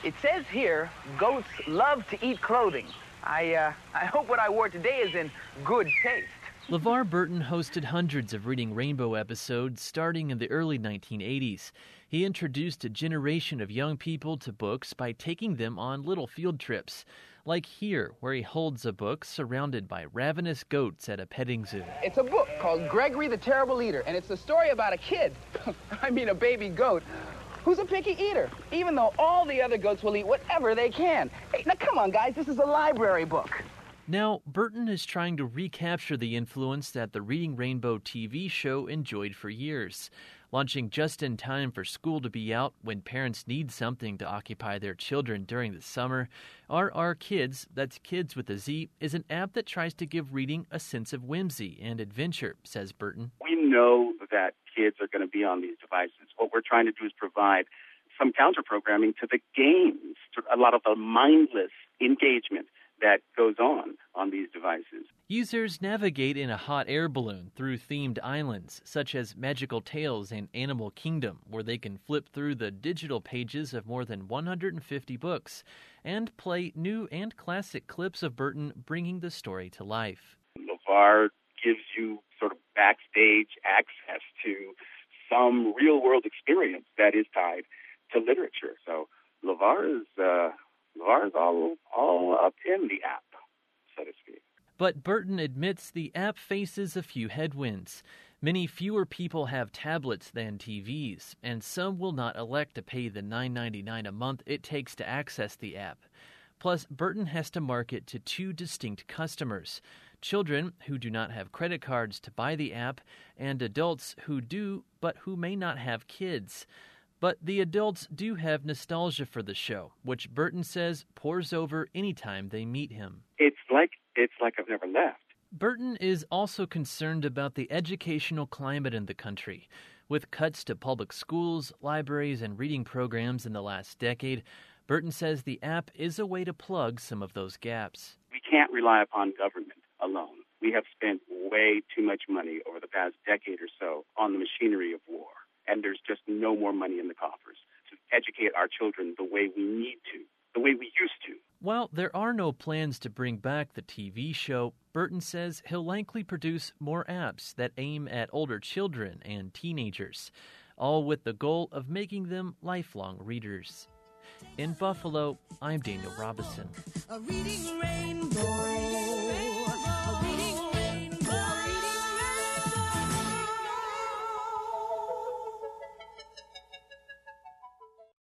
It says here, goats love to eat clothing. I hope what I wore today is in good taste. LeVar Burton hosted hundreds of Reading Rainbow episodes starting in the early 1980s. He introduced a generation of young people to books by taking them on little field trips, like here, where he holds a book surrounded by ravenous goats at a petting zoo. It's a book called Gregory the Terrible Eater, and it's the story about a kid, a baby goat, who's a picky eater, even though all the other goats will eat whatever they can. Hey, now come on, guys, this is a library book. Now, Burton is trying to recapture the influence that the Reading Rainbow TV show enjoyed for years. Launching just in time for school to be out when parents need something to occupy their children during the summer, RR Kids, that's Kids with a Z, is an app that tries to give reading a sense of whimsy and adventure, says Burton. We know that kids are going to be on these devices. What we're trying to do is provide some counter-programming to the games, to a lot of the mindless engagement that goes on these devices. Users navigate in a hot air balloon through themed islands, such as Magical Tales and Animal Kingdom, where they can flip through the digital pages of more than 150 books and play new and classic clips of Burton bringing the story to life. LeVar gives you sort of backstage access to some real-world experience that is tied to literature. So LeVar is all up in the app, so to speak. But Burton admits the app faces a few headwinds. Many fewer people have tablets than TVs, and some will not elect to pay the $9.99 a month it takes to access the app. Plus, Burton has to market to two distinct customers: children who do not have credit cards to buy the app, and adults who do, but who may not have kids. But the adults do have nostalgia for the show, which Burton says pours over anytime they meet him. It's like I've never left. Burton is also concerned about the educational climate in the country. With cuts to public schools, libraries, and reading programs in the last decade, Burton says the app is a way to plug some of those gaps. We can't rely upon government alone. We have spent way too much money over the past decade or so on the machinery of war. And there's just no more money in the coffers to educate our children the way we need to, the way we used to. While there are no plans to bring back the TV show, Burton says he'll likely produce more apps that aim at older children and teenagers, all with the goal of making them lifelong readers. In Buffalo, I'm Daniel Robinson. A Reading Rainbow.